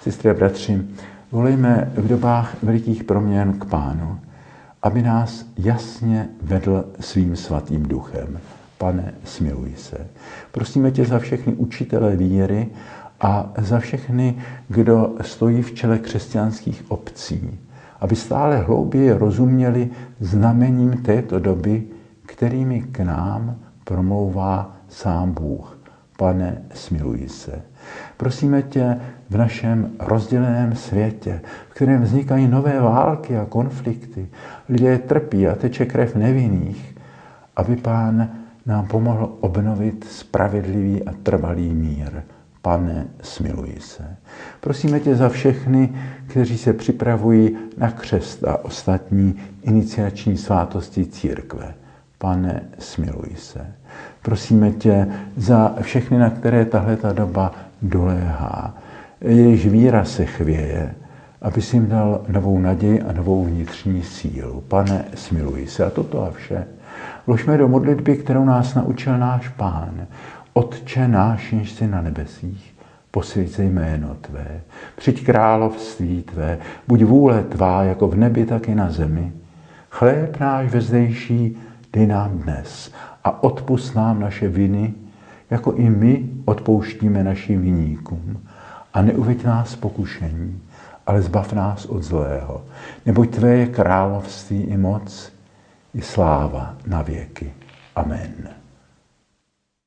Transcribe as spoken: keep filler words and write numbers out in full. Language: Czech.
Sestry a bratři, volejme v dobách velikých proměn k Pánu, aby nás jasně vedl svým svatým duchem. Pane, smiluj se. Prosíme tě za všechny učitele víry a za všechny, kdo stojí v čele křesťanských obcí, aby stále hlouběji rozuměli znamením této doby, kterými k nám promlouvá sám Bůh. Pane, smiluj se. Prosíme tě v našem rozděleném světě, v kterém vznikají nové války a konflikty, lidé trpí a teče krev nevinných, aby Pán nám pomohl obnovit spravedlivý a trvalý mír. Pane, smiluj se. Prosíme tě za všechny, kteří se připravují na křest a ostatní iniciační svátosti církve. Pane, smiluj se. Prosíme tě za všechny, na které tahleta doba doléhá. Jejichž víra se chvěje, aby si jim dal novou naději a novou vnitřní sílu. Pane, smiluj se. A toto a vše vložme do modlitby, kterou nás naučil náš Pán. Otče náš, jenž jsi na nebesích, posvěť se jméno tvé, přijď království tvé, buď vůle tvá, jako v nebi, tak i na zemi. Chléb náš vezdejší dej nám dnes a odpusť nám naše viny, jako i my odpouštíme našim viníkům. A neuveď nás pokušení, ale zbav nás od zlého. Neboť tvé je království i moc, i sláva na věky. Amen.